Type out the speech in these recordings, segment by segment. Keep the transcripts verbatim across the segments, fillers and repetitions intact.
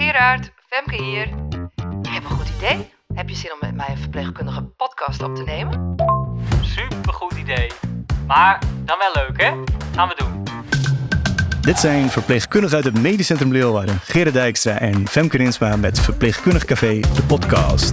Gerard, Femke hier. Ik heb een goed idee. Heb je zin om met mij een verpleegkundige podcast op te nemen? Supergoed idee. Maar dan wel leuk, hè? Gaan we doen. Dit zijn verpleegkundigen uit het Medisch Centrum Leeuwarden, Gerard Dijkstra en Femke Rinsma met Verpleegkundig Café, de podcast.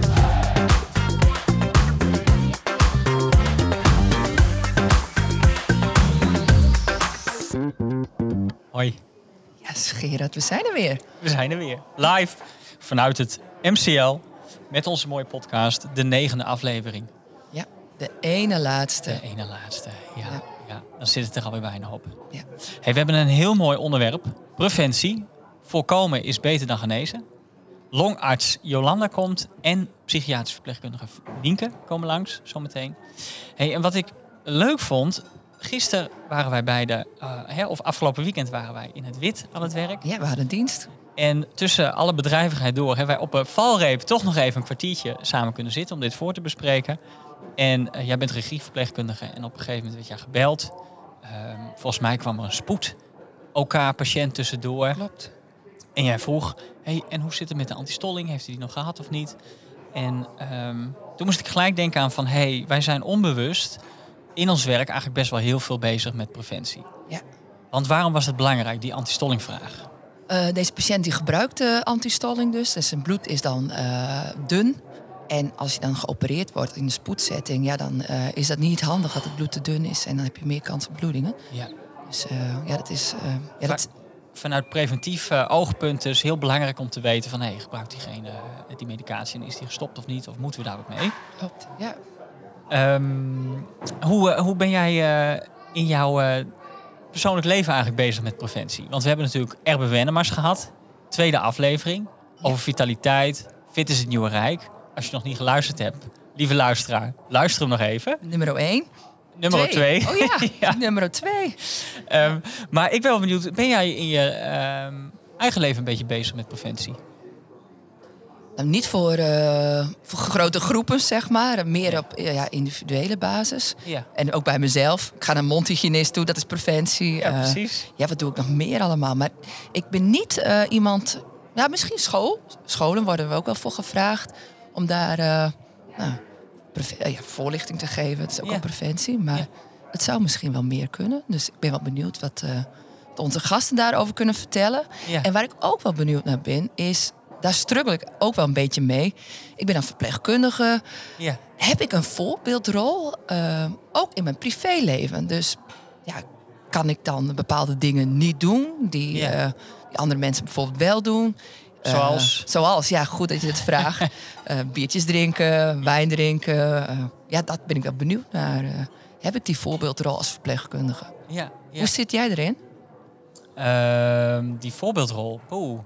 Hoi. Yes, Gerard, we zijn er weer. We zijn er weer. Live vanuit het M C L met onze mooie podcast, de negende aflevering. Ja, de ene laatste. De ene laatste, ja. Ja. ja. Dan zit het er alweer bijna op. Ja. Hey, we hebben een heel mooi onderwerp. Preventie. Voorkomen is beter dan genezen. Longarts Jolanda komt en psychiatrisch verpleegkundige Nienke komen langs zometeen. Hey, en wat ik leuk vond, gisteren waren wij beide, uh, hè, of afgelopen weekend waren wij in het wit aan het werk. Ja, we hadden dienst. En tussen alle bedrijvigheid door hebben wij op een valreep toch nog even een kwartiertje samen kunnen zitten om dit voor te bespreken. En uh, jij bent regieverpleegkundige en op een gegeven moment werd jij gebeld. Uh, volgens mij kwam er een spoed O K-patiënt tussendoor. Klopt. En jij vroeg, hey, en hoe zit het met de antistolling? Heeft hij die nog gehad of niet? En um, toen moest ik gelijk denken aan van, hey, wij zijn onbewust in ons werk eigenlijk best wel heel veel bezig met preventie. Ja. Want waarom was het belangrijk, die antistollingvraag? Uh, deze patiënt die gebruikt uh, antistolling dus. Dus zijn bloed is dan uh, dun. En als je dan geopereerd wordt in een spoedsetting, ja, dan uh, is dat niet handig dat het bloed te dun is. En dan heb je meer kans op bloedingen. Ja. Dus uh, ja, dat is... Uh, ja, dat... Vanuit preventief uh, oogpunt is heel belangrijk om te weten van, hey, gebruikt diegene uh, die medicatie en is die gestopt of niet? Of moeten we daar wat mee? Klopt, ja. Um, hoe, uh, hoe ben jij uh, in jouw uh, persoonlijk leven eigenlijk bezig met preventie? Want we hebben natuurlijk Erbe Wennemars gehad. Tweede aflevering. Over vitaliteit. Fit is het nieuwe rijk. Als je nog niet geluisterd hebt, lieve luisteraar, luister hem nog even. Nummer één. Nummer twee. twee. Oh ja, ja. nummer twee. Um, maar ik ben wel benieuwd, ben jij in je um, eigen leven een beetje bezig met preventie? Nou, niet voor, uh, voor grote groepen, zeg maar. Meer op ja, individuele basis. Ja. En ook bij mezelf. Ik ga naar een mondhygiënist toe, dat is preventie. Ja, uh, precies. Ja, wat doe ik nog meer allemaal? Maar ik ben niet uh, iemand... Nou, misschien school. Scholen worden we ook wel voor gevraagd. Om daar uh, nou, preve- ja, voorlichting te geven. Het is ook ja. al preventie. Maar ja. het zou misschien wel meer kunnen. Dus ik ben wel benieuwd wat, uh, wat onze gasten daarover kunnen vertellen. Ja. En waar ik ook wel benieuwd naar ben, is... Daar struggle ik ook wel een beetje mee. Ik ben een verpleegkundige. Ja. Heb ik een voorbeeldrol? Uh, ook in mijn privéleven. Dus ja, kan ik dan bepaalde dingen niet doen... die, ja. uh, die andere mensen bijvoorbeeld wel doen? Zoals? Uh, zoals, ja, goed dat je het vraagt. uh, biertjes drinken, wijn drinken. Uh, ja, dat ben ik wel benieuwd naar. Uh, heb ik die voorbeeldrol als verpleegkundige? Ja, ja. Hoe zit jij erin? Uh, die voorbeeldrol? Oeh.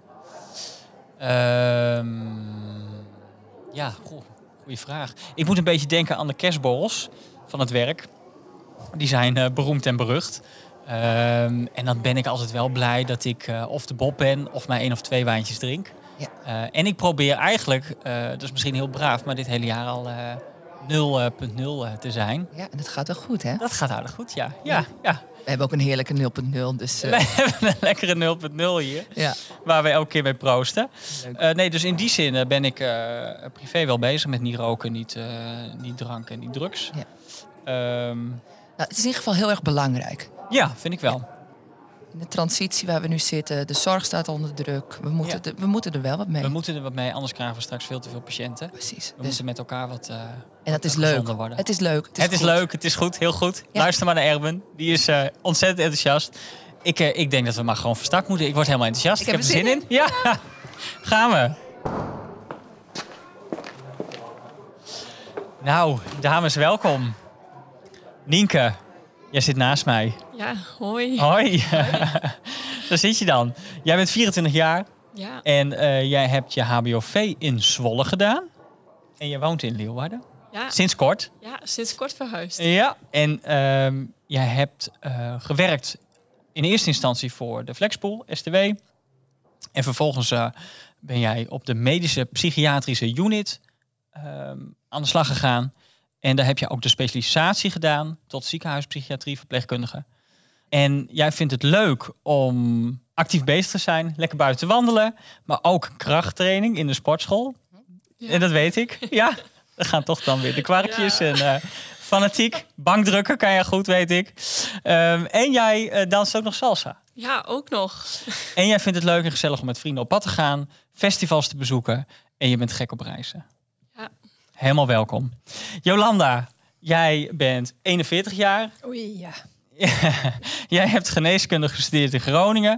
Um, ja, goede vraag. Ik moet een beetje denken aan de kerstborrels van het werk. Die zijn uh, beroemd en berucht. Um, en dan ben ik altijd wel blij dat ik uh, of de Bob ben of maar één of twee wijntjes drink. Ja. Uh, en ik probeer eigenlijk, uh, dat is misschien heel braaf, maar dit hele jaar al uh, nul punt nul uh, te zijn. Ja, en dat gaat wel goed, hè? Dat gaat aardig goed, ja. ja, ja. ja. We hebben ook een heerlijke nul punt nul. Dus, uh... We hebben een lekkere nul punt nul hier. Ja. Waar we elke keer mee proosten. Uh, nee, dus in die zin uh, ben ik uh, privé wel bezig met niet roken, niet, uh, niet dranken, niet drugs. Ja. Um... Nou, het is in ieder geval heel erg belangrijk. Ja, vind ik wel. Ja. In de transitie waar we nu zitten, de zorg staat onder druk. We moeten, ja. de, we moeten er wel wat mee. We moeten er wat mee, anders krijgen we straks veel te veel patiënten. Precies. We dus... moeten met elkaar wat uh, En dat is leuk. Worden. Het is leuk. Het is, het is leuk, het is goed, heel goed. Ja. Luister maar naar Erben, die is uh, ontzettend enthousiast. Ik, uh, ik denk dat we maar gewoon van start moeten. Ik word helemaal enthousiast. Ik, ik heb er zin in. in. Ja, gaan we. Nou, dames, welkom. Nienke, jij zit naast mij. Ja, hoi. Hoi. Daar zit je dan. Jij bent vierentwintig jaar. Ja. En uh, jij hebt je H B O V in Zwolle gedaan. En je woont in Leeuwarden. Ja. Sinds kort. Ja, sinds kort verhuisd. Ja. En uh, jij hebt uh, gewerkt in eerste instantie voor de Flexpool, S T W. En vervolgens uh, ben jij op de medische psychiatrische unit uh, aan de slag gegaan. En daar heb je ook de specialisatie gedaan tot ziekenhuispsychiatrie verpleegkundige. En jij vindt het leuk om actief bezig te zijn, lekker buiten te wandelen, maar ook krachttraining in de sportschool. Ja. En dat weet ik. Ja, er gaan toch dan weer de kwarkjes ja. en uh, fanatiek. Bankdrukken kan je goed, weet ik. Um, en jij uh, danst ook nog salsa. Ja, ook nog. En jij vindt het leuk en gezellig om met vrienden op pad te gaan, festivals te bezoeken en je bent gek op reizen. Ja. Helemaal welkom. Jolanda, jij bent eenenveertig jaar. Oei, ja. Jij hebt geneeskunde gestudeerd in Groningen.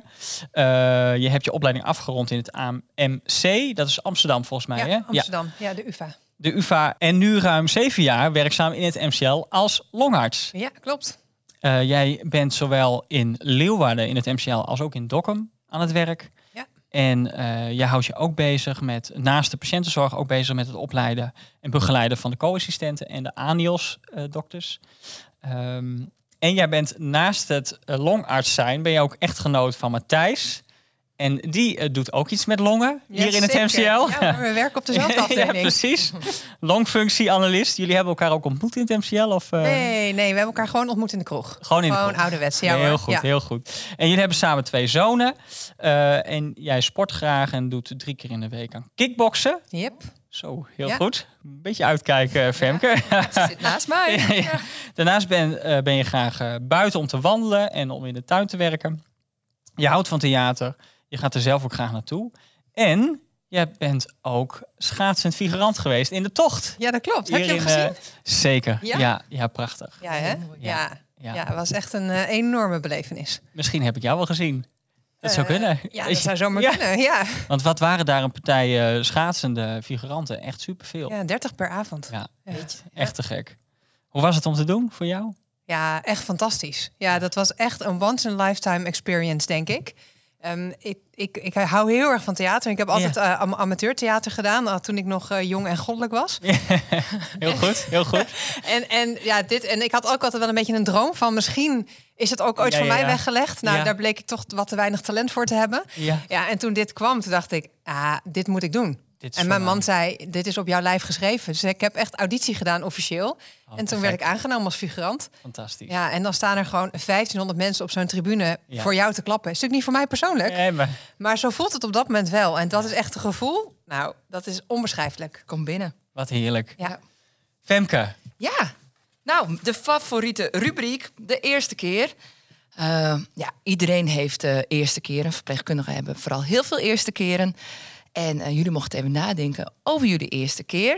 Uh, je hebt je opleiding afgerond in het A M C. Dat is Amsterdam volgens mij, ja, hè? Amsterdam. Ja. ja, de U vA. De U vA. En nu ruim zeven jaar werkzaam in het M C L als longarts. Ja, klopt. Uh, jij bent zowel in Leeuwarden in het M C L als ook in Dokkum aan het werk. Ja. En uh, jij houdt je ook bezig met, naast de patiëntenzorg, ook bezig met het opleiden en begeleiden van de co-assistenten en de A N I O S-dokters. Uh, um, En jij bent naast het uh, longarts zijn, ben je ook echtgenoot van Matthijs. En die uh, doet ook iets met longen hier ja, in het zeker. M C L. Ja, maar we werken op dezelfde afdeling. Ja, precies. Longfunctieanalist. Jullie hebben elkaar ook ontmoet in het M C L? Of, uh... Nee, nee, we hebben elkaar gewoon ontmoet in de kroeg. Gewoon in de gewoon kroeg. ouderwets. Ja, heel hoor. goed, ja. heel goed. En jullie hebben samen twee zonen. Uh, en jij sport graag en doet drie keer in de week aan kickboksen. Yep. Zo, heel ja. goed. Een beetje uitkijken, Femke. Ja, ze zit naast mij. Ja, ja. Daarnaast ben, uh, ben je graag uh, buiten om te wandelen en om in de tuin te werken. Je houdt van theater. Je gaat er zelf ook graag naartoe. En je bent ook schaatsend figurant geweest in de tocht. Ja, dat klopt. Heb je hem in, gezien? Uh, zeker. Ja? Ja, ja, prachtig. Ja, hè? Ja, ja. ja. ja het was echt een uh, enorme belevenis. Misschien heb ik jou wel gezien. Dat uh, zou kunnen. Ja, dat zou zomaar ja. kunnen, ja. Want wat waren daar een partij uh, schaatsende figuranten? Echt superveel. Ja, dertig per avond. Ja, echt, echt te gek. Hoe was het om te doen voor jou? Ja, echt fantastisch. Ja, dat was echt een once-in-a-lifetime experience, denk ik. Um, ik, ik, ik hou heel erg van theater. Ik heb altijd yeah. uh, amateurtheater gedaan uh, toen ik nog uh, jong en goddelijk was. Yeah. Heel goed, heel goed. en, en, ja, dit, en ik had ook altijd wel een beetje een droom van misschien is het ook ooit ja, voor ja, mij ja. weggelegd. Nou, ja. daar bleek ik toch wat te weinig talent voor te hebben. Ja. Ja, en toen dit kwam, toen dacht ik, ah, dit moet ik doen. En mijn man zei, dit is op jouw lijf geschreven. Dus ik heb echt auditie gedaan, officieel. Oh, en toen werd ik aangenomen als figurant. Fantastisch. Ja, en dan staan er gewoon vijftienhonderd mensen op zo'n tribune ja. voor jou te klappen. Is natuurlijk niet voor mij persoonlijk. Nee, maar... maar zo voelt het op dat moment wel. En dat is echt een gevoel. Nou, dat is onbeschrijfelijk. Kom binnen. Wat heerlijk. Ja. Femke. Ja, nou, de favoriete rubriek, de eerste keer. Uh, ja, iedereen heeft de uh, eerste keren. Verpleegkundigen hebben vooral heel veel eerste keren. En uh, jullie mochten even nadenken over jullie eerste keer.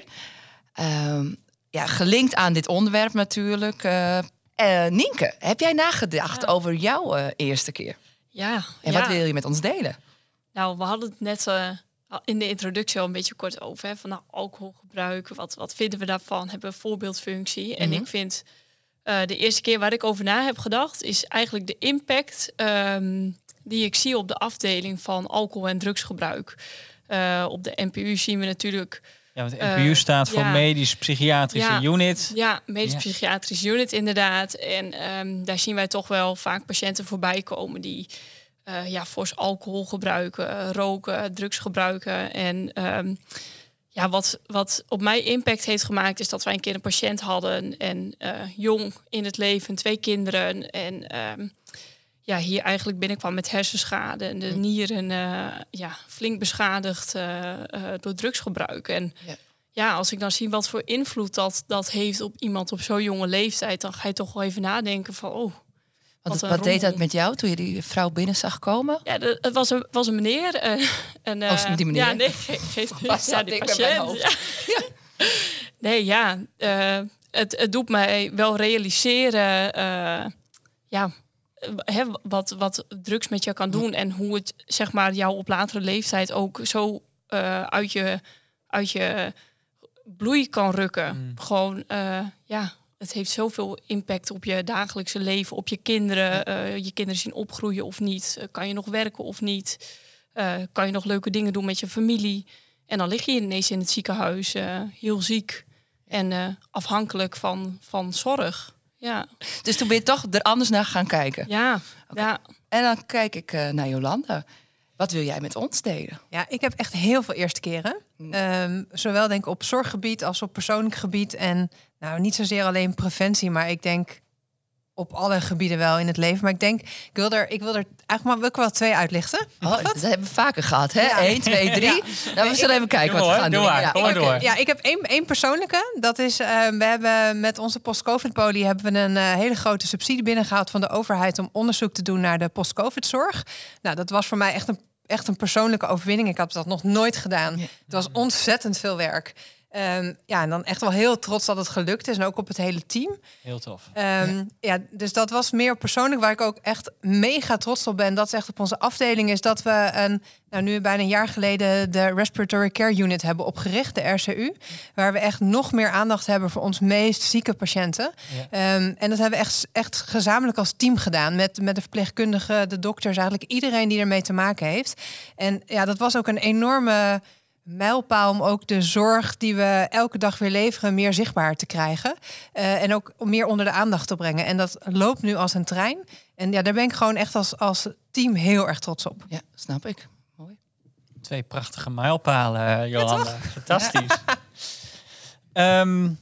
Uh, ja, gelinkt aan dit onderwerp natuurlijk. Uh, uh, Nienke, heb jij nagedacht ja. over jouw uh, eerste keer? Ja. En ja. wat wil je met ons delen? Nou, we hadden het net uh, in de introductie al een beetje kort over. Hè, van nou, alcoholgebruik, wat, wat vinden we daarvan? Hebben we een voorbeeldfunctie? Mm-hmm. En ik vind uh, de eerste keer waar ik over na heb gedacht... is eigenlijk de impact um, die ik zie op de afdeling van alcohol- en drugsgebruik... Uh, op de N P U zien we natuurlijk... Ja, want de N P U uh, staat voor ja, medisch-psychiatrische ja, unit. Ja, medisch-psychiatrische unit inderdaad. En um, daar zien wij toch wel vaak patiënten voorbij komen... die uh, ja, fors alcohol gebruiken, roken, drugs gebruiken. En um, ja, wat, wat op mij impact heeft gemaakt... is dat wij een keer een patiënt hadden... en uh, jong in het leven, twee kinderen... en um, ja, hier eigenlijk binnenkwam met hersenschade en de nieren uh, ja, flink beschadigd uh, uh, door drugsgebruik. En ja. ja, als ik dan zie wat voor invloed dat, dat heeft op iemand op zo'n jonge leeftijd, dan ga je toch wel even nadenken van, oh. Wat, wat, wat deed dat met jou toen je die vrouw binnen zag komen? Ja, de, het was een, was een meneer. Uh, en, uh, oh, die meneer? Ja, nee, ge, ge, was ja, die patiënt. Ja. Ja. Nee, ja, uh, het, het doet mij wel realiseren, uh, ja. He, wat, wat drugs met je kan doen en hoe het zeg maar jou op latere leeftijd ook zo uh, uit, je, uit je bloei kan rukken. Mm. Gewoon, uh, ja, het heeft zoveel impact op je dagelijkse leven, op je kinderen. Uh, je kinderen zien opgroeien of niet. Uh, kan je nog werken of niet? Uh, kan je nog leuke dingen doen met je familie? En dan lig je ineens in het ziekenhuis, uh, heel ziek en uh, afhankelijk van, van zorg. Ja. Dus toen ben je toch er anders naar gaan kijken? Ja. Okay. ja. En dan kijk ik uh, naar Jolanda. Wat wil jij met ons delen? Ja, ik heb echt heel veel eerste keren. Hmm. Um, zowel denk ik op zorggebied als op persoonlijk gebied. En nou, niet zozeer alleen preventie, maar ik denk op alle gebieden wel in het leven. Maar ik denk, ik wil er, ik wil er eigenlijk maar wil ik wel twee uitlichten. Oh, dat hebben we vaker gehad, hè? Ja. Eén, twee, drie. Ja. Nou, we zullen even kijken Doe wat we maar, gaan doe doen. maar. Ja. Kom maar Ik- door. Ja, ik heb één, één persoonlijke. Dat is, uh, we hebben met onze post-covid-poli hebben we een uh, hele grote subsidie binnengehaald van de overheid om onderzoek te doen naar de post-covid-zorg. Nou, dat was voor mij echt een, echt een persoonlijke overwinning. Ik had dat nog nooit gedaan. Ja. Het was ontzettend veel werk. Um, ja, en dan echt wel heel trots dat het gelukt is. En ook op het hele team. Heel tof. Um, ja. ja, dus dat was meer persoonlijk waar ik ook echt mega trots op ben. Dat is echt op onze afdeling is dat we een, nou nu bijna een jaar geleden de Respiratory Care Unit hebben opgericht, de R C U. Waar we echt nog meer aandacht hebben voor ons meest zieke patiënten. Ja. Um, en dat hebben we echt, echt gezamenlijk als team gedaan. Met, met de verpleegkundigen, de dokters, eigenlijk iedereen die ermee te maken heeft. En ja, dat was ook een enorme mijlpaal om ook de zorg die we elke dag weer leveren meer zichtbaar te krijgen. Uh, en ook meer onder de aandacht te brengen. En dat loopt nu als een trein. En ja, daar ben ik gewoon echt als, als team heel erg trots op. Ja, snap ik. Mooi. Twee prachtige mijlpalen, Jolanda. Ja, fantastisch. Ja. um,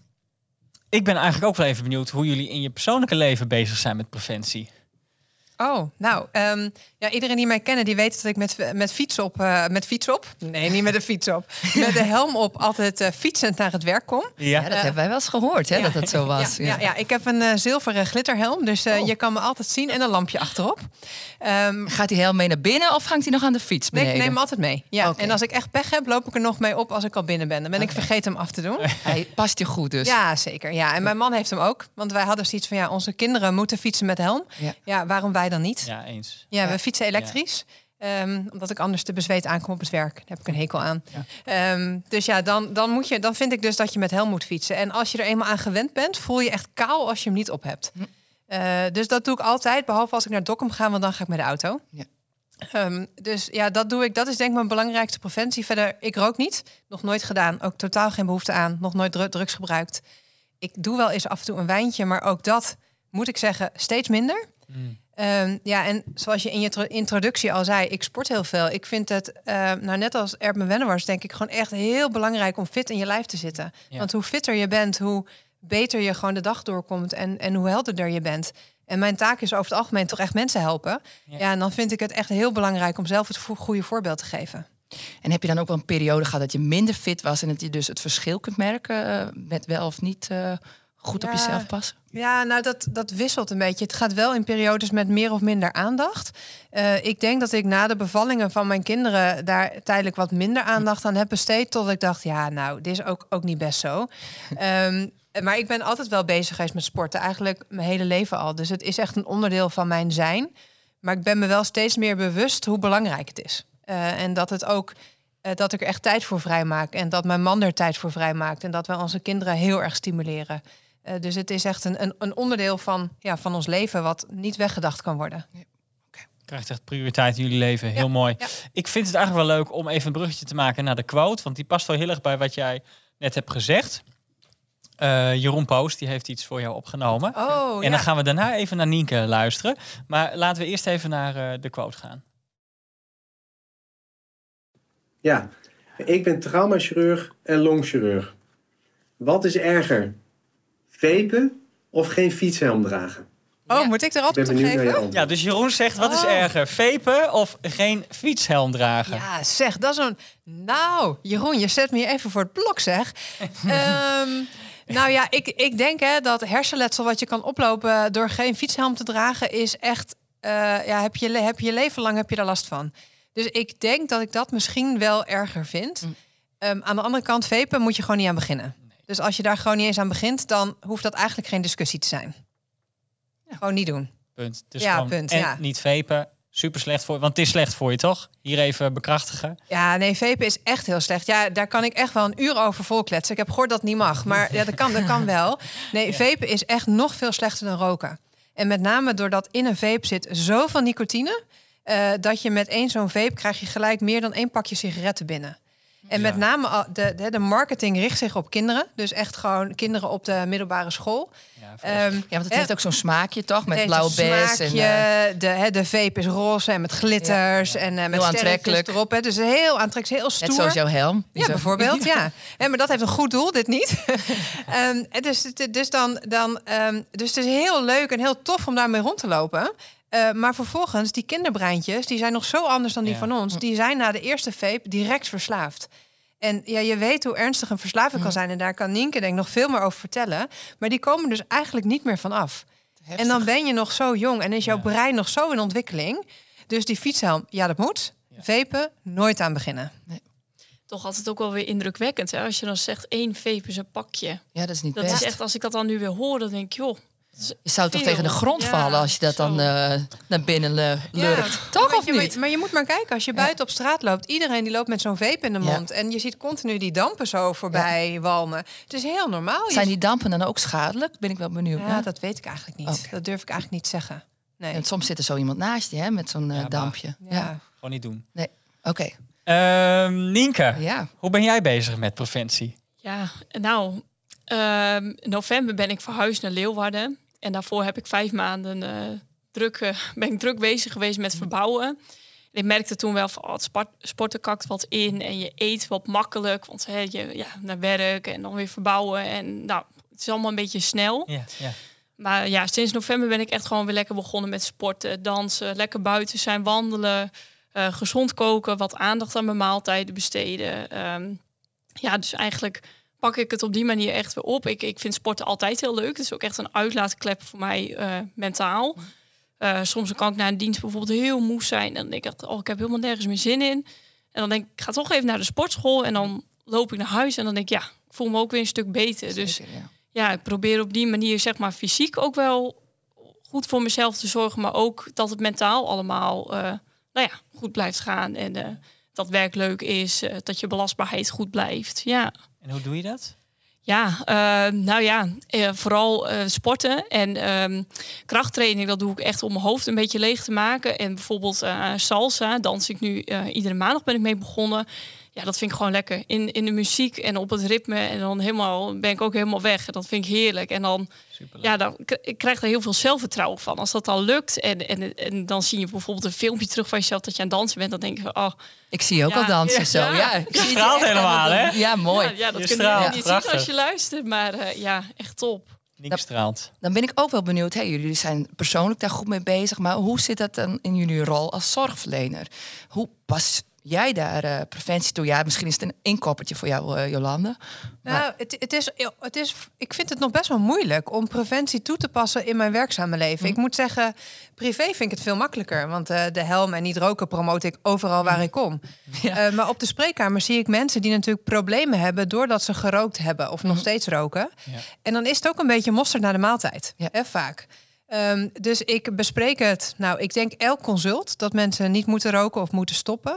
ik ben eigenlijk ook wel even benieuwd hoe jullie in je persoonlijke leven bezig zijn met preventie. Oh, nou, um, ja, iedereen die mij kennen, die weet dat ik met, met fiets op, uh, met fiets op, nee, niet met de fiets op, met de helm op altijd uh, fietsend naar het werk kom. Ja, ja dat uh, hebben wij wel eens gehoord, hè, ja, dat dat zo was. Ja, ja. Ja, ja, ik heb een uh, zilveren glitterhelm, dus uh, oh. je kan me altijd zien en een lampje achterop. Um, Gaat die helm mee naar binnen of hangt hij nog aan de fiets beneden? Nee, ik neem hem altijd mee. Ja, okay. En als ik echt pech heb, loop ik er nog mee op als ik al binnen ben. Dan ben okay. ik vergeten hem af te doen. Hij past je goed dus. Ja, zeker. Ja, en mijn man heeft hem ook, want wij hadden zoiets van ja, onze kinderen moeten fietsen met helm. Ja, ja waarom wij dan niet? Ja, eens. Ja, we ja. fietsen elektrisch. Ja. Um, omdat ik anders te bezweet aankom op het werk. Daar heb ik een hekel aan. Ja. Um, dus ja, dan, dan, moet je, dan vind ik dus dat je met helm moet fietsen. En als je er eenmaal aan gewend bent, voel je echt kaal als je hem niet op hebt. Hm. Uh, dus dat doe ik altijd, behalve als ik naar Dokkum ga, want dan ga ik met de auto. Ja. Um, dus ja, dat doe ik. Dat is denk ik mijn belangrijkste preventie. Verder, ik rook niet. Nog nooit gedaan. Ook totaal geen behoefte aan. Nog nooit dr- drugs gebruikt. Ik doe wel eens af en toe een wijntje, maar ook dat, moet ik zeggen, steeds minder. Mm. Um, ja, en zoals je in je tro- introductie al zei, ik sport heel veel. Ik vind het, uh, nou net als Erben Wennemars, denk ik gewoon echt heel belangrijk om fit in je lijf te zitten. Ja. Want hoe fitter je bent, hoe beter je gewoon de dag doorkomt en, en hoe helderder je bent. En mijn taak is over het algemeen toch echt mensen helpen. Ja. ja, en dan vind ik het echt heel belangrijk om zelf het vo- goede voorbeeld te geven. En heb je dan ook wel een periode gehad dat je minder fit was en dat je dus het verschil kunt merken uh, met wel of niet uh, goed ja. op jezelf passen? Ja, nou dat, dat wisselt een beetje. Het gaat wel in periodes met meer of minder aandacht. Uh, ik denk dat ik na de bevallingen van mijn kinderen daar tijdelijk wat minder aandacht aan heb besteed. Tot ik dacht, ja, nou, dit is ook, ook niet best zo. um, maar ik ben altijd wel bezig geweest met sporten. Eigenlijk mijn hele leven al. Dus het is echt een onderdeel van mijn zijn. Maar ik ben me wel steeds meer bewust hoe belangrijk het is. Uh, en dat het ook uh, dat ik er echt tijd voor vrijmaak. En dat mijn man er tijd voor vrijmaakt. En dat we onze kinderen heel erg stimuleren. Uh, dus het is echt een, een, een onderdeel van, ja, van ons leven wat niet weggedacht kan worden. Ja. Okay. Krijgt echt prioriteit in jullie leven. Heel ja. mooi. Ja. Ik vind het eigenlijk wel leuk om even een bruggetje te maken naar de quote. Want die past wel heel erg bij wat jij net hebt gezegd. Uh, Jeroen Post, die heeft iets voor jou opgenomen. Oh, en ja. dan gaan we daarna even naar Nienke luisteren. Maar laten we eerst even naar uh, de quote gaan. Ja, ik ben traumachirurg en longchirurg. Wat is erger? Vapen of geen fietshelm dragen? Oh, ja. Moet ik erop te geven? Ja, dus Jeroen zegt, wat oh. is erger? Vapen of geen fietshelm dragen? Ja, zeg, dat is een... Nou, Jeroen, je zet me hier even voor het blok, zeg. um, nou ja, ik, ik denk hè, dat hersenletsel wat je kan oplopen door geen fietshelm te dragen is echt... Uh, ja, heb je, heb je leven lang heb je daar last van. Dus ik denk dat ik dat misschien wel erger vind. Mm. Um, aan de andere kant, vapen moet je gewoon niet aan beginnen. Nee. Dus als je daar gewoon niet eens aan begint, dan hoeft dat eigenlijk geen discussie te zijn. Ja. Gewoon niet doen. Punt. Dus ja, gewoon, punt. En ja. niet vapen. Super slecht voor je, want het is slecht voor je, toch? Hier even bekrachtigen. Ja, nee, vapen is echt heel slecht. Ja, daar kan ik echt wel een uur over volkletsen. Ik heb gehoord dat het niet mag, maar ja, dat kan, dat kan wel. Nee, ja. Vapen is echt nog veel slechter dan roken. En met name doordat in een vape zit zoveel nicotine... Uh, dat je met één zo'n vape krijg je gelijk meer dan één pakje sigaretten binnen. En Ja. met name de, de, de marketing richt zich op kinderen. Dus echt gewoon kinderen op de middelbare school. Ja, Um, Ja, want het heeft ook zo'n smaakje, toch? Met heeft blauwe een bes. smaakje, En, uh, de, he, de vape is roze en met glitters. Ja, ja. En uh, met Heel sterretjes aantrekkelijk. erop. Hè. Dus heel aantrekkelijk, heel stoer. net zoals jouw helm. Die Ja, zo- bijvoorbeeld, ja. ja. Maar dat heeft een goed doel, dit niet. um, dus, dus, dan, dan, um, dus het is heel leuk en heel tof om daarmee rond te lopen. Uh, maar vervolgens, die kinderbreintjes, die zijn nog zo anders dan die Ja. van ons. Die zijn na de eerste vape direct verslaafd. En ja, je weet hoe ernstig een verslaving kan zijn. En daar kan Nienke denk ik nog veel meer over vertellen. Maar die komen dus eigenlijk niet meer van af. Heftig. En dan ben je nog zo jong en is jouw Ja. brein nog zo in ontwikkeling. Dus die fietshelm, ja, dat moet. Ja. Vapen, nooit aan beginnen. Toch altijd ook wel weer indrukwekkend. Hè? Als je dan zegt één vape is een pakje. Ja, dat is niet Dat best. is echt, als ik dat dan nu weer hoor, dan denk ik, joh. Je zou toch veel. tegen de grond Ja, vallen als je dat dan zo. uh, naar binnen uh, lurkt. Ja, Toch maar of je, niet? Maar, maar je moet maar kijken, als je Ja. buiten op straat loopt... iedereen die loopt met zo'n vape in de Ja. mond... en je ziet continu die dampen zo voorbij walmen. Het is heel normaal. Zijn Je- die dampen dan ook schadelijk? Ben ik wel benieuwd. Ja, naar. dat weet ik eigenlijk niet. Oké. Dat durf ik eigenlijk niet zeggen. Nee. En soms zit er zo iemand naast je, hè, met zo'n uh, Ja, maar- dampje. Ja. Ja. Gewoon niet doen. Oké. Ehm, Nienke, Ja. hoe ben jij bezig met preventie? Ja, nou, ehm, in november ben ik verhuisd naar Leeuwarden. En daarvoor heb ik vijf maanden uh, druk, uh, ben ik druk bezig geweest met verbouwen. En ik merkte toen wel van, oh, het sport, sporten kakt wat in en je eet wat makkelijk. Want hè, je ja, naar werk en dan weer verbouwen. En nou, het is allemaal een beetje snel. Ja, ja. Maar ja, sinds november ben ik echt gewoon weer lekker begonnen met sporten, dansen, lekker buiten zijn, wandelen, uh, gezond koken, wat aandacht aan mijn maaltijden besteden. Um, ja, dus eigenlijk pak ik het op die manier echt weer op. Ik, ik vind sporten altijd heel leuk. Het is ook echt een uitlaatklep voor mij uh, mentaal. Uh, soms kan ik na een dienst bijvoorbeeld heel moe zijn. En dan denk ik, oh, ik heb helemaal nergens meer zin in. En dan denk ik, ik ga toch even naar de sportschool. En dan loop ik naar huis en dan denk ik, ja, ik voel me ook weer een stuk beter. Dus Zeker, ja. ja, ik probeer op die manier zeg maar fysiek ook wel goed voor mezelf te zorgen. Maar ook dat het mentaal allemaal uh, nou ja, goed blijft gaan. En uh, dat werk leuk is. Uh, dat je belastbaarheid goed blijft. Ja. En hoe doe je dat? Ja, uh, nou ja, uh, vooral uh, sporten en um, krachttraining. Dat doe ik echt om mijn hoofd een beetje leeg te maken. En bijvoorbeeld uh, salsa, dans ik nu uh, iedere maandag ben ik mee begonnen. Ja, dat vind ik gewoon lekker. In, in de muziek en op het ritme. En dan helemaal, ben ik ook helemaal weg. En dat vind ik heerlijk. En dan, Superleuk. ja, dan k- ik krijg er heel veel zelfvertrouwen van. Als dat al lukt. En, en, en dan zie je bijvoorbeeld een filmpje terug van jezelf dat je aan het dansen bent. Dan denk je van, oh, Ik zie je ook Ja, al dansen ja, zo. ja. Ja, ik Je zie straalt je echt helemaal, aan het hè? doen. Ja, mooi. ja, ja, dat Je kun je straalt, niet prachtig. zien als je luistert. Maar uh, ja, echt top. Nienke straalt. Dan ben ik ook wel benieuwd. Hey, jullie zijn persoonlijk daar goed mee bezig. Maar hoe zit dat dan in jullie rol als zorgverlener? Hoe pas jij daar uh, preventie toe? Ja, misschien is het een inkoppertje voor jou, uh, Jolande. Maar- Nou, het, het, is, het is, ik vind het nog best wel moeilijk om preventie toe te passen in mijn werkzame leven. Hm. Ik moet zeggen, privé vind ik het veel makkelijker. Want uh, de helm en niet roken promote ik overal waar ik kom. Ja. Uh, maar op de spreekkamer zie ik mensen die natuurlijk problemen hebben doordat ze gerookt hebben of nog steeds roken. Ja. En dan is het ook een beetje mosterd naar de maaltijd. Ja. Hè, vaak. Um, dus ik bespreek het, nou, ik denk elk consult dat mensen niet moeten roken of moeten stoppen.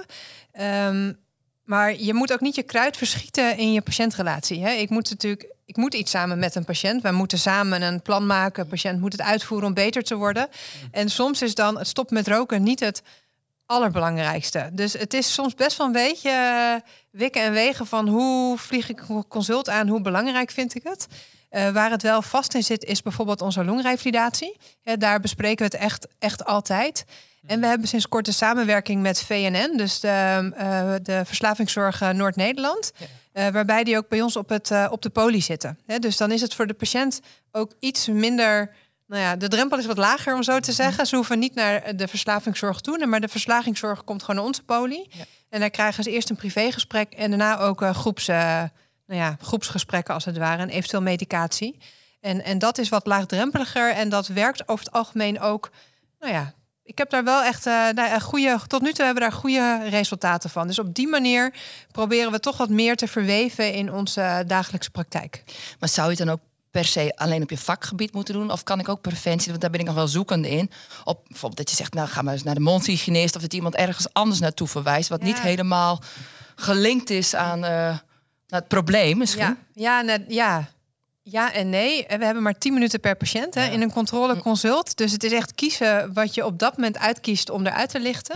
Um, maar je moet ook niet je kruid verschieten in je patiëntrelatie. Hè? Ik moet natuurlijk, ik moet iets samen met een patiënt. Wij moeten samen een plan maken. De patiënt moet het uitvoeren om beter te worden. En soms is dan het stoppen met roken niet het allerbelangrijkste. Dus het is soms best wel een beetje uh, wikken en wegen van hoe vlieg ik een consult aan, hoe belangrijk vind ik het. Uh, waar het wel vast in zit, is bijvoorbeeld onze longrevalidatie. Uh, daar bespreken we het echt, echt altijd. En we hebben sinds kort een samenwerking met V N N, dus de, uh, de Verslavingszorg uh, Noord-Nederland. Uh, waarbij die ook bij ons op, het, uh, op de poli zitten. He, dus dan is het voor de patiënt ook iets minder. Nou ja, de drempel is wat lager om zo te zeggen. Ze hoeven niet naar de verslavingszorg toe, maar de verslavingszorg komt gewoon naar onze poli. Ja. En daar krijgen ze eerst een privégesprek en daarna ook uh, groeps, uh, nou ja, groepsgesprekken als het ware en eventueel medicatie. En, en dat is wat laagdrempeliger en dat werkt over het algemeen ook. Nou ja, ik heb daar wel echt uh, nou, goede. Tot nu toe hebben we daar goede resultaten van. Dus op die manier proberen we toch wat meer te verweven in onze uh, dagelijkse praktijk. Maar zou je het dan ook per se alleen op je vakgebied moeten doen? Of kan ik ook preventie, want daar ben ik nog wel zoekende in. Op bijvoorbeeld dat je zegt, nou ga maar eens naar de mondhygiënist, of dat iemand ergens anders naartoe verwijst, wat ja. niet helemaal gelinkt is aan, uh, aan het probleem misschien. Ja, ja, net, ja. Ja en nee. We hebben maar tien minuten per patiënt hè, ja. in een controleconsult. Dus het is echt kiezen wat je op dat moment uitkiest om eruit te lichten.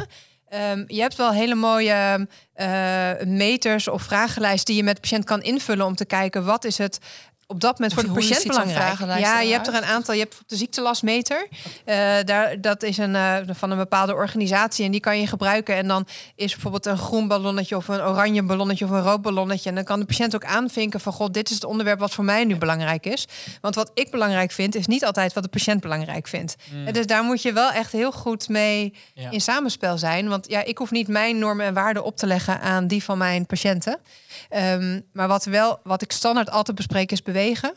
Um, je hebt wel hele mooie uh, meters of vragenlijsten die je met de patiënt kan invullen om te kijken wat is het op dat moment voor de patiënt belangrijk. Ja, je hebt er een aantal. Je hebt de ziektelastmeter. Uh, daar, dat is een uh, van een bepaalde organisatie en die kan je gebruiken. En dan is bijvoorbeeld een groen ballonnetje of een oranje ballonnetje of een rood ballonnetje. En dan kan de patiënt ook aanvinken van god, dit is het onderwerp wat voor mij nu belangrijk is. Want wat ik belangrijk vind, is niet altijd wat de patiënt belangrijk vindt. Mm. En dus daar moet je wel echt heel goed mee ja. in samenspel zijn. Want ja, ik hoef niet mijn normen en waarden op te leggen aan die van mijn patiënten. Um, maar wat wel, wat ik standaard altijd bespreek, is bewegen.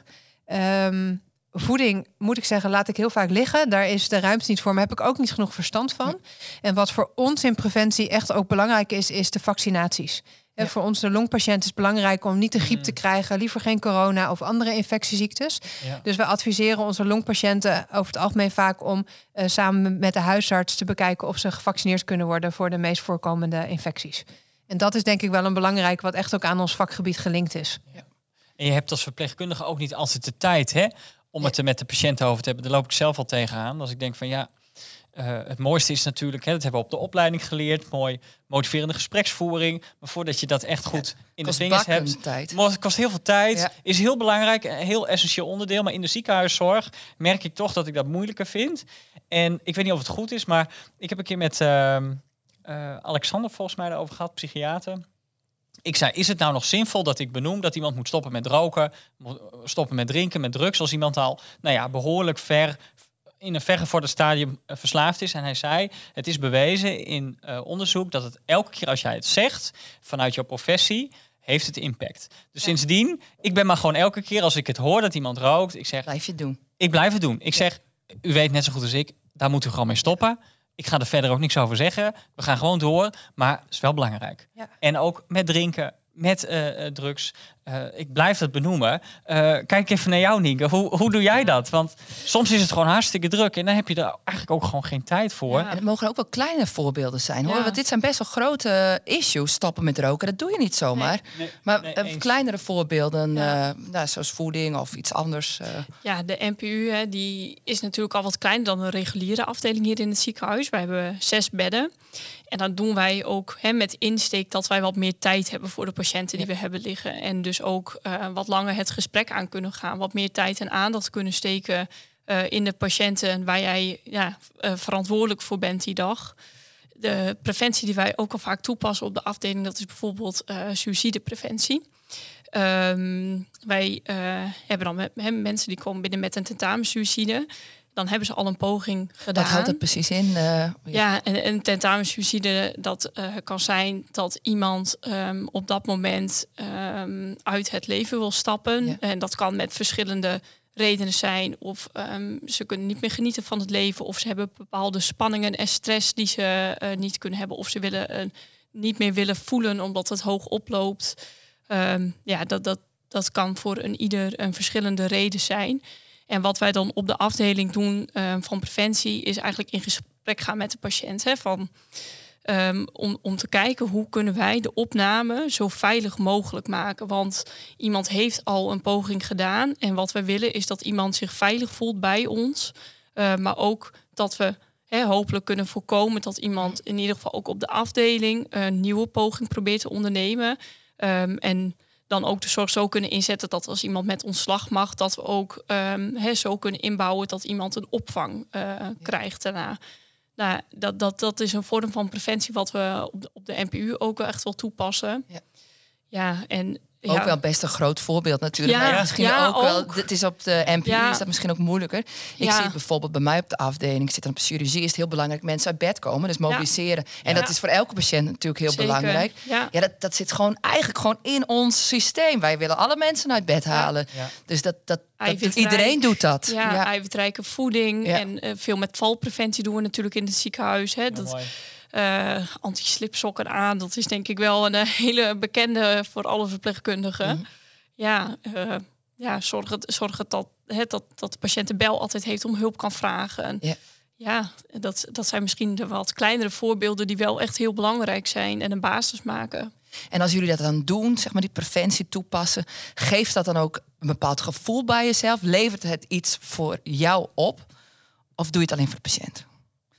Um, voeding, moet ik zeggen, laat ik heel vaak liggen. Daar is de ruimte niet voor, maar heb ik ook niet genoeg verstand van. Ja. En wat voor ons in preventie echt ook belangrijk is, is de vaccinaties. Ja. En voor ons, de longpatiënt, is het belangrijk om niet de griep te krijgen, liever geen corona of andere infectieziektes. Ja. Dus wij adviseren onze longpatiënten over het algemeen vaak om uh, samen met de huisarts te bekijken of ze gevaccineerd kunnen worden voor de meest voorkomende infecties. En dat is denk ik wel een belangrijk wat echt ook aan ons vakgebied gelinkt is. Ja. En je hebt als verpleegkundige ook niet altijd de tijd, hè, om nee. het er met de patiënt over te hebben. Daar loop ik zelf al tegenaan. Als ik denk van ja, uh, het mooiste is natuurlijk, hè, dat hebben we op de opleiding geleerd, mooi motiverende gespreksvoering. Maar voordat je dat echt goed ja, in de vingers hebt, tijd. Het kost heel veel tijd. Ja. Is heel belangrijk, een heel essentieel onderdeel. Maar in de ziekenhuiszorg merk ik toch dat ik dat moeilijker vind. En ik weet niet of het goed is, maar ik heb een keer met Uh, Uh, Alexander volgens mij daarover gehad, psychiater. Ik zei, is het nou nog zinvol dat ik benoem dat iemand moet stoppen met roken, moet stoppen met drinken, met drugs, als iemand al, nou ja, behoorlijk ver in een vergevorderd stadium uh, verslaafd is? En hij zei, het is bewezen in uh, onderzoek dat het elke keer als jij het zegt vanuit jouw professie, heeft het impact. Dus ja. sindsdien, ik ben maar gewoon elke keer als ik het hoor dat iemand rookt, ik zeg, blijf je doen. Ik blijf het doen. Ik zeg, u weet net zo goed als ik, daar moet u gewoon mee stoppen. Ik ga er verder ook niks over zeggen. We gaan gewoon door. Maar het is wel belangrijk. Ja. En ook met drinken, met uh, drugs. Uh, ik blijf het benoemen. Uh, kijk even naar jou, Nienke. Hoe, hoe doe jij dat? Want soms is het gewoon hartstikke druk. En dan heb je er eigenlijk ook gewoon geen tijd voor. Ja, en het mogen ook wel kleine voorbeelden zijn, hoor. Ja. Want dit zijn best wel grote issues. Stoppen met roken, dat doe je niet zomaar. Nee, nee, maar nee, uh, kleinere voorbeelden, ja. uh, nou, zoals voeding of iets anders. Uh. Ja, de N P U hè, die is natuurlijk al wat kleiner dan een reguliere afdeling hier in het ziekenhuis. Wij hebben zes bedden. En dan doen wij ook hè, met insteek dat wij wat meer tijd hebben voor de patiënten die ja. we hebben liggen. En dus ook uh, wat langer het gesprek aan kunnen gaan. Wat meer tijd en aandacht kunnen steken uh, in de patiënten waar jij ja, uh, verantwoordelijk voor bent die dag. De preventie die wij ook al vaak toepassen op de afdeling, dat is bijvoorbeeld uh, suïcidepreventie. Um, wij uh, hebben dan met, he, mensen die komen binnen met een tentamensuïcide. Dan hebben ze al een poging gedaan. Wat houdt dat precies in? Uh, ja, en een tentamensuïcide, dat uh, kan zijn dat iemand um, op dat moment um, uit het leven wil stappen. Ja. En dat kan met verschillende redenen zijn. Of um, ze kunnen niet meer genieten van het leven. Of ze hebben bepaalde spanningen en stress die ze uh, niet kunnen hebben. Of ze willen uh, niet meer willen voelen omdat het hoog oploopt. Um, ja, dat, dat, dat kan voor een ieder een verschillende reden zijn. En wat wij dan op de afdeling doen uh, van preventie is eigenlijk in gesprek gaan met de patiënt. Hè, van, um, om, om te kijken hoe kunnen wij de opname zo veilig mogelijk maken. Want iemand heeft al een poging gedaan. En wat we willen is dat iemand zich veilig voelt bij ons. Uh, maar ook dat we hè, hopelijk kunnen voorkomen dat iemand in ieder geval ook op de afdeling een nieuwe poging probeert te ondernemen. Um, en dan ook de zorg zo kunnen inzetten dat als iemand met ontslag mag, dat we ook um, he, zo kunnen inbouwen dat iemand een opvang uh, ja. krijgt daarna. Nou, dat, dat, dat is een vorm van preventie wat we op de, op de N P U ook echt wel toepassen. Ja, ja en ook ja. wel best een groot voorbeeld natuurlijk. Ja, maar misschien ja, ook, ook wel. Het is op de N P U ja. is dat misschien ook moeilijker. Ik ja. zie het bijvoorbeeld bij mij op de afdeling. Ik zit dan op chirurgie. Is het heel belangrijk dat mensen uit bed komen. Dus mobiliseren. Ja. En ja. dat is voor elke patiënt natuurlijk heel Zeker. belangrijk. Ja, ja dat, dat zit gewoon eigenlijk gewoon in ons systeem. Wij willen alle mensen uit bed halen. Ja. Ja. Dus dat, dat, dat doet, iedereen doet dat. Ja, ja. eiwitrijke voeding ja. en uh, veel met valpreventie doen we natuurlijk in het ziekenhuis. Hè. Ja, dat, Uh, anti-slipsokken aan, dat is denk ik wel een uh, hele bekende voor alle verpleegkundigen. Mm-hmm. Ja, uh, ja zorg, het, zorg het dat, he, dat, dat de patiënt de bel altijd heeft om hulp kan vragen. Yeah. Ja, dat, dat zijn misschien de wat kleinere voorbeelden die wel echt heel belangrijk zijn en een basis maken. En als jullie dat dan doen, zeg maar die preventie toepassen, geeft dat dan ook een bepaald gevoel bij jezelf? Levert het iets voor jou op? Of doe je het alleen voor de patiënt?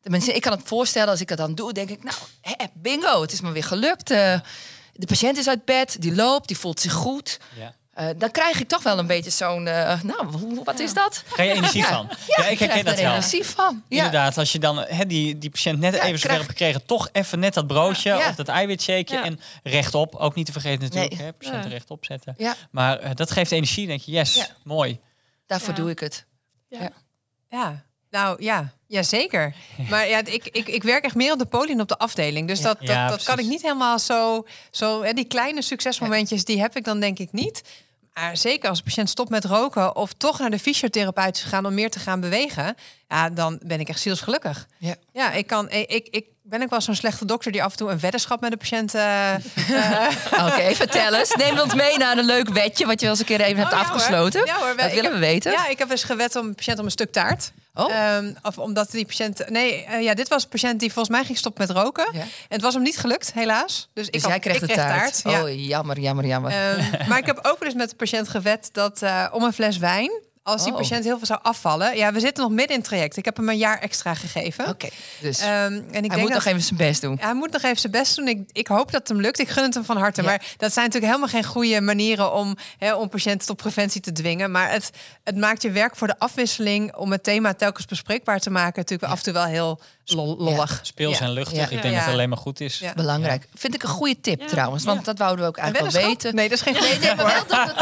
Tenminste, ik kan het voorstellen, als ik het dan doe, denk ik, nou, hè, bingo, het is me weer gelukt. Uh, de patiënt is uit bed, die loopt, die voelt zich goed. Ja. Uh, dan krijg ik toch wel een beetje zo'n, uh, nou, wat is dat? Ga je energie van? Ja, ja, ik herken dat er wel. energie van. Ja. Inderdaad, als je dan he, die, die patiënt net ja, even zover krijg... hebt gekregen, toch even net dat broodje ja. of dat eiwitshakeje Ja. en rechtop. Ook niet te vergeten natuurlijk, nee. hè, patiënten Ja. rechtop zetten. Ja. Maar uh, dat geeft energie, denk je, yes, ja. mooi. Daarvoor Ja. doe ik het. Ja. Ja. Ja, nou ja, ja zeker. Maar ja, ik, ik, ik werk echt meer op de poli dan op de afdeling. Dus Ja. dat, dat, Ja, dat kan ik niet helemaal zo... zo hè, die kleine succesmomentjes, die heb ik dan denk ik niet. Maar zeker als een patiënt stopt met roken... of toch naar de fysiotherapeut is gegaan om meer te gaan bewegen... ja, dan ben ik echt zielsgelukkig. Ja. Ja, ik kan... Ik, ik, ik ben ook wel zo'n slechte dokter die af en toe een weddenschap met de patiënt... Uh, uh, Oké, okay, vertel eens. Neem ons mee naar een leuk wetje... wat je wel eens een keer even hebt oh, ja, afgesloten. Hoor. Ja, hoor, dat willen heb, we weten. Ja, ik heb eens gewet om een patiënt om een stuk taart. Oh. Um, of omdat die patiënt... Nee, uh, ja, dit was een patiënt die volgens mij ging stoppen met roken. Ja. En het was hem niet gelukt, helaas. Dus, dus ik jij kreeg ik de kreeg taart. taart ja. Oh, jammer, jammer, jammer. Um, maar ik heb ook wel eens met de patiënt gewet... dat uh, om een fles wijn... Als die oh. patiënt heel veel zou afvallen... Ja, we zitten nog midden in het traject. Ik heb hem een jaar extra gegeven. Oké, okay, dus um, en ik hij denk moet dat, nog even zijn best doen. Hij moet nog even zijn best doen. Ik, ik hoop dat het hem lukt. Ik gun het hem van harte. Ja. Maar dat zijn natuurlijk helemaal geen goede manieren... om, hè, om patiënten tot preventie te dwingen. Maar het, het maakt je werk voor de afwisseling... om het thema telkens bespreekbaar te maken... natuurlijk ja. af en toe wel heel lol, lollig. Ja. Speels ja. en luchtig. Ja. Ik denk ja. dat het alleen maar goed is. Ja. Belangrijk. Ja. Vind ik een goede tip ja. trouwens. Want ja. dat wouden we ook eigenlijk wel weten. Nee, dat is geen goede tip. Nee, maar wel dat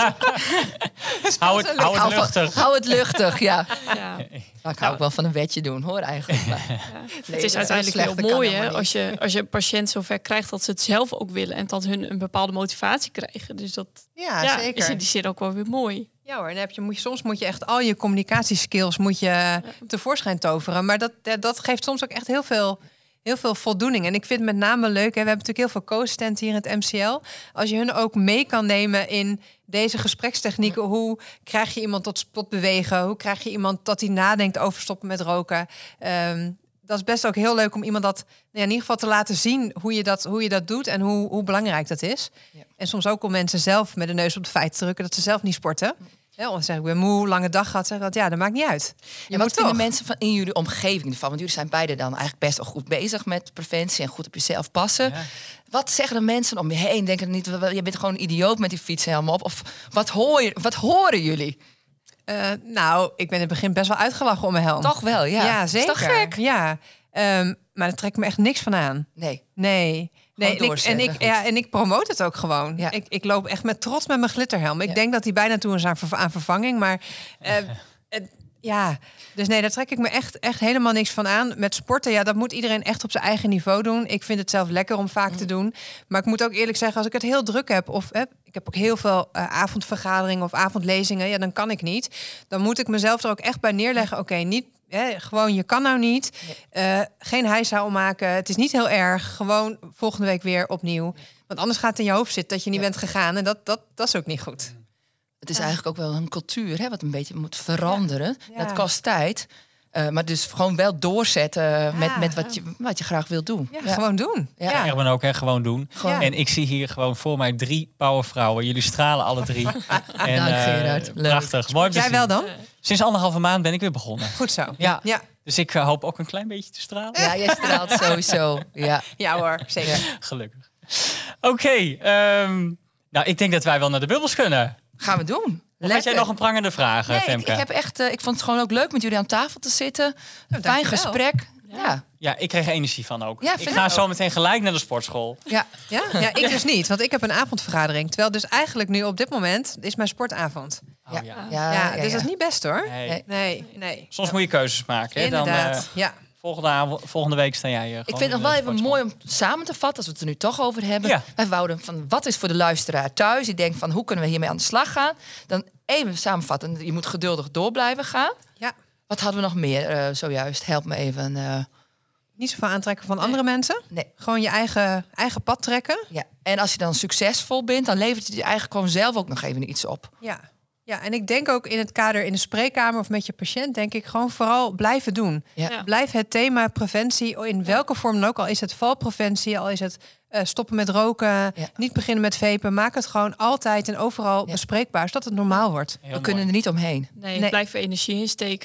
het... hou, het, hou het luchtig. Hou het luchtig, ja. Ja. Nou, ik hou ook wel van een wetje doen, hoor, eigenlijk. Maar, ja. nee, het is uiteindelijk heel mooi, hè, als je, als je een patiënt zover krijgt dat ze het zelf ook willen en dat hun een bepaalde motivatie krijgen. Dus dat ja, ja, zeker. is in die zin ook wel weer mooi. Ja hoor, en dan heb je, moet je, soms moet je echt al je communicatieskills moet je ja. tevoorschijn toveren. Maar dat, dat geeft soms ook echt heel veel, heel veel voldoening. En ik vind het met name leuk, hè, we hebben natuurlijk heel veel co-assistenten hier in het M C L. Als je hun ook mee kan nemen in deze gesprekstechnieken. Hoe krijg je iemand tot spot bewegen? Hoe krijg je iemand dat hij nadenkt over stoppen met roken? Um, dat is best ook heel leuk om iemand dat nou ja, in ieder geval te laten zien hoe je dat, hoe je dat doet en hoe, hoe belangrijk dat is. Ja. En soms ook om mensen zelf met de neus op de feiten te drukken dat ze zelf niet sporten. Ja, of zeg ik ben moe, lange dag gehad, zeg dat ja, dat maakt niet uit. Je en wat vinden mensen van in jullie omgeving ervan? Want jullie zijn beide dan eigenlijk best wel goed bezig met preventie en goed op jezelf passen. Ja. Wat zeggen de mensen om je heen? Denken niet, je bent gewoon een idioot met die fietshelm op. Of wat hoor je, wat horen jullie? Uh, nou, ik ben in het begin best wel uitgelachen om mijn helm. Toch wel, ja. Ja, zeker. Is toch gek? Ja, um, maar daar trek ik me echt niks van aan. Nee. Nee. Nee, en ik, en, ik, ja, en ik promote het ook gewoon. Ja. Ik, ik loop echt met trots met mijn glitterhelm. Ik ja. denk dat die bijna toe is aan, ver, aan vervanging. Maar uh, uh, ja, dus nee, daar trek ik me echt, echt helemaal niks van aan. Met sporten, ja, dat moet iedereen echt op zijn eigen niveau doen. Ik vind het zelf lekker om vaak mm. te doen. Maar ik moet ook eerlijk zeggen, als ik het heel druk heb... of hè, ik heb ook heel veel uh, avondvergaderingen of avondlezingen... ja, dan kan ik niet. Dan moet ik mezelf er ook echt bij neerleggen. Oké, okay, niet... He, gewoon, je kan nou niet. Uh, geen hijshaal maken. Het is niet heel erg. Gewoon volgende week weer opnieuw. Want anders gaat het in je hoofd zitten dat je niet ja. bent gegaan. En dat, dat, dat is ook niet goed. Het is ja. eigenlijk ook wel een cultuur, hè, wat een beetje moet veranderen. Ja. Ja. Dat kost tijd. Uh, maar dus gewoon wel doorzetten ja. met, met wat, je, wat je graag wil doen. Ja, ja. Gewoon doen. Ja, ja. Erben ook, hè, gewoon doen. Gewoon. En ik zie hier gewoon voor mij drie powervrouwen. Jullie stralen alle drie. en, Dank Gerard. Uh, prachtig. Mooi Jij wel dan? Sinds anderhalve maand ben ik weer begonnen. Goed zo. Ja. ja. Dus ik uh, hoop ook een klein beetje te stralen. Ja, jij straalt sowieso. Ja, ja hoor, zeker. Gelukkig. Oké, okay, um, nou ik denk dat wij wel naar de bubbels kunnen. Gaan we doen. Of had jij nog een prangende vraag, nee, Femke? Ik, ik, heb echt, uh, ik vond het gewoon ook leuk met jullie aan tafel te zitten. Een fijn gesprek. Ja. ja, ik kreeg energie van ook. Ja, ik ga zo meteen gelijk naar de sportschool. Ja. Ja? ja, ik dus niet, want ik heb een avondvergadering. Terwijl dus eigenlijk nu op dit moment is mijn sportavond. Oh, ja. Ja. Ja, ja, dus ja. dat is niet best hoor. Nee. Nee, nee. Soms ja. moet je keuzes maken. Hè? Inderdaad, Dan, uh, ja. Volgende, avond, volgende week sta jij hier. Ik vind het nog wel even mooi om samen te vatten, als we het er nu toch over hebben. Ja. Wij wouden van, wat is voor de luisteraar thuis? Die denkt van, hoe kunnen we hiermee aan de slag gaan? Dan even samenvatten, je moet geduldig door blijven gaan. Ja. Wat hadden we nog meer uh, zojuist? Help me even. Uh... Niet zoveel aantrekken van nee. andere mensen. Nee. Gewoon je eigen, eigen pad trekken. Ja. En als je dan succesvol bent, dan levert het je eigenlijk gewoon zelf ook nog even iets op. Ja. Ja, en ik denk ook in het kader in de spreekkamer of met je patiënt, denk ik gewoon vooral blijven doen. Ja. Ja. Blijf het thema preventie, in welke vorm dan ook, al is het valpreventie, al is het uh, stoppen met roken, ja. niet beginnen met vapen, maak het gewoon altijd en overal ja. bespreekbaar, zodat het normaal wordt. Heel We mooi. Kunnen er niet omheen. Nee, nee. Blijf er energie in steken.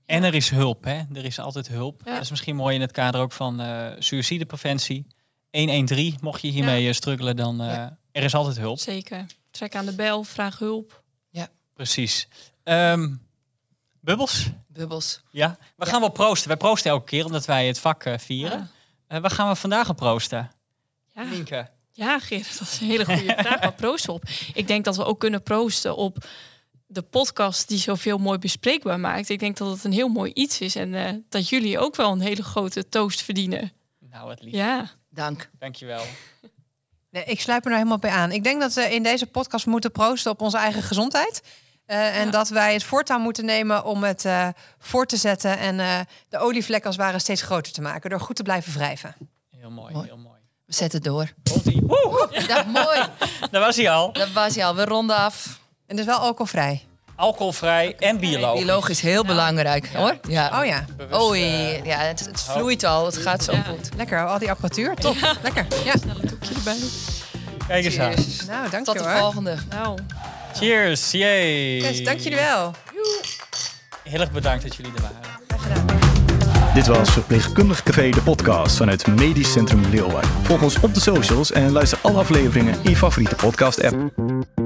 En er is hulp, hè? Er is altijd hulp. Ja. Dat is misschien mooi in het kader ook van uh, suïcidepreventie. honderddertien, mocht je hiermee ja. struggelen, dan uh, ja. er is altijd hulp. Zeker. Trek aan de bel, vraag hulp. Ja. Precies. Um, Bubbels? Bubbels. Ja, we ja. gaan wel proosten. Wij proosten elke keer omdat wij het vak uh, vieren. Ja. Uh, waar gaan we vandaag op proosten? Ja. Nienke? Ja, Gerard, dat is een hele goede vraag. Waar proosten op? Ik denk dat we ook kunnen proosten op de podcast die zoveel mooi bespreekbaar maakt. Ik denk dat het een heel mooi iets is en uh, dat jullie ook wel een hele grote toast verdienen. Nou, wat lief. Ja. Dank. Dankjewel. Nee, ik sluit me er helemaal bij aan. Ik denk dat we in deze podcast moeten proosten op onze eigen gezondheid. Uh, en ja. dat wij het voortouw moeten nemen om het uh, voor te zetten en uh, de olievlek als het ware steeds groter te maken. Door goed te blijven wrijven. Heel mooi, mooi. heel mooi. We zetten door. Woe! Dat mooi. Daar was hij al. Dat was hij al. We ronden af. En dus wel alcoholvrij. Alcoholvrij en biologisch. Biologisch heel ja. belangrijk, ja. hoor. Ja. Oh ja. Bewust, oh ja, het, het vloeit al. Het gaat zo ja. goed. Lekker, al die apparatuur. Top. Ja. Lekker. Ja. Snel een toekje erbij. Kijk eens aan. Nou, dank Tot je de hoor. volgende. Nou. Cheers. Yay. Yes, dank jullie wel. Heel erg bedankt dat jullie er waren. Graag gedaan. Dit was Verpleegkundig Café, de podcast vanuit Medisch Centrum Leeuwarden. Volg ons op de socials en luister alle afleveringen in je favoriete podcast app.